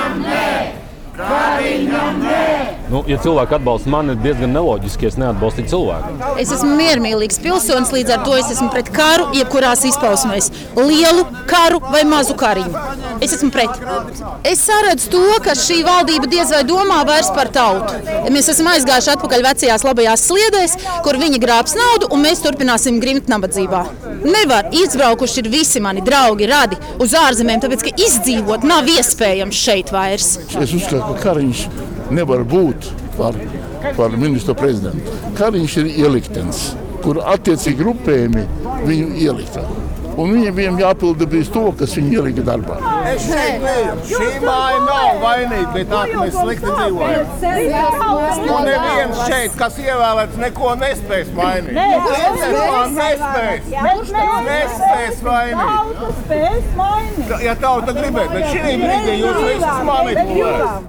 Nu, ja cilvēki atbalsta mani, ir diezgan neloģiski, ja es neatbalstītu cilvēku. Es esmu miermīlīgs pilsonis, līdz ar to es esmu pret karu, jebkurās izpausmēs. Lielu karu vai mazu kariņu. Es esmu pret. Es saredzu to, ka šī valdība diez vai domā vairs par tautu. Mēs esam aizgājuši atpakaļ vecajās labajās sliedēs, kur viņi grābs naudu, un mēs turpināsim grimt nabadzībā. Nevar, izbraukuši ir visi mani draugi, radi uz ārzemēm, tāpēc, ka izdzīvot nav iespējams šeit vairs. Es uzskatu, ka Kariņš nevar būt par ministru prezidentu. Kariņš ir ieliktenis, kur attiecīgi grupējumi viņu ielikta. Un viņiem jāpilda bijis to, kas viņi ielika darbā. Es šeit biju. Šī māja nav vainīga, bet tā, ka mēs slikti dzīvojam. Un neviens šeit, kas ievēlēts, neko nespēs mainīt. Nespēs mainīt. Ja tauta gribēt, bet šī brīdī jūs visus manipulējat.